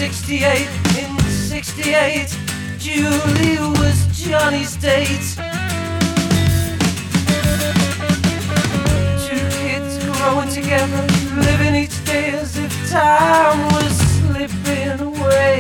68, in 68, Julie was Johnny's date. Two kids growing together, living each day as if time was slipping away.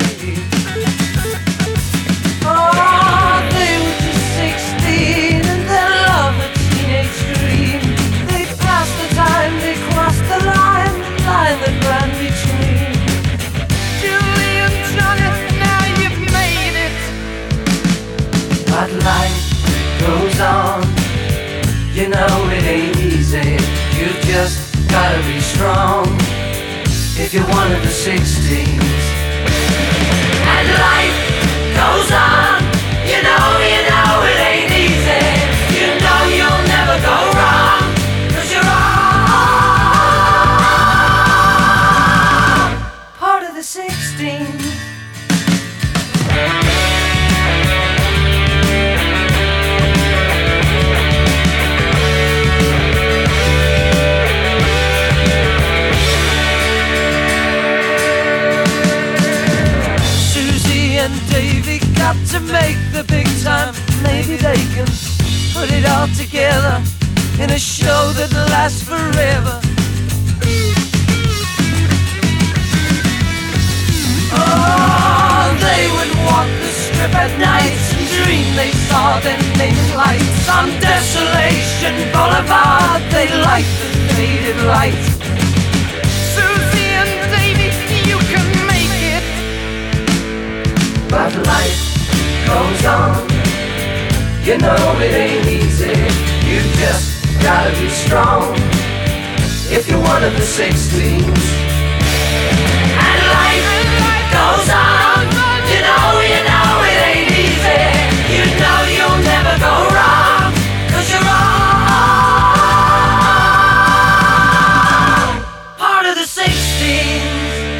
Oh, they were just 16 and they loved a teenage dream. They passed the time, they crossed the line that ran between Julie and Johnny. Now you've made it. But life goes on, you know it ain't easy. You've just gotta be strong if you're one of the 16s. And life goes on, you know it ain't easy. You know you'll never go wrong, 'cause you're all part of the 16. Davey got to make the big time. Maybe they can put it all together in a show that lasts forever. Oh, they would walk the strip at night and dream they saw their naming lights on Desolation Boulevard. They light the faded light. Susie and Davey, you can make it. But life goes on, you know it ain't easy. You just gotta be strong if you're one of the 16s. And life goes on, you know it ain't easy. You know you'll never go wrong, 'cause you're all part of the 16s.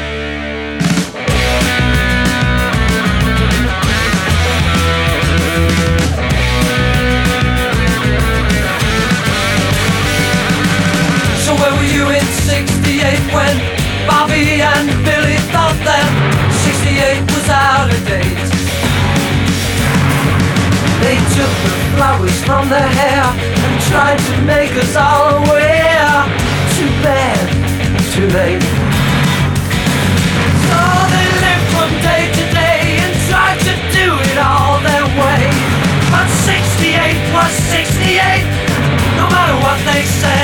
So where were you in 68 when Bobby and Billy thought that 68 was out of date? They took the flowers from their hair and tried to make us all aware. Too bad, too late. So they lived from day to day and tried to do it all their way. But 68 was 68, no matter what they say.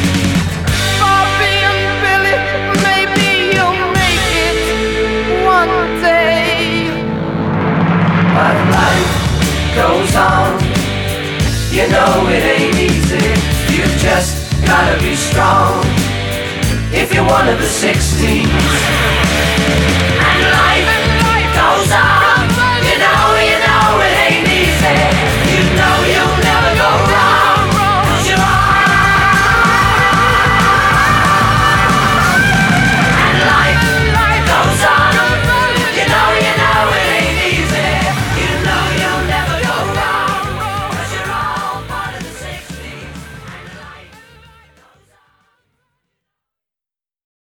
But life goes on, you know it ain't easy. You've just gotta be strong if you're one of the 16s.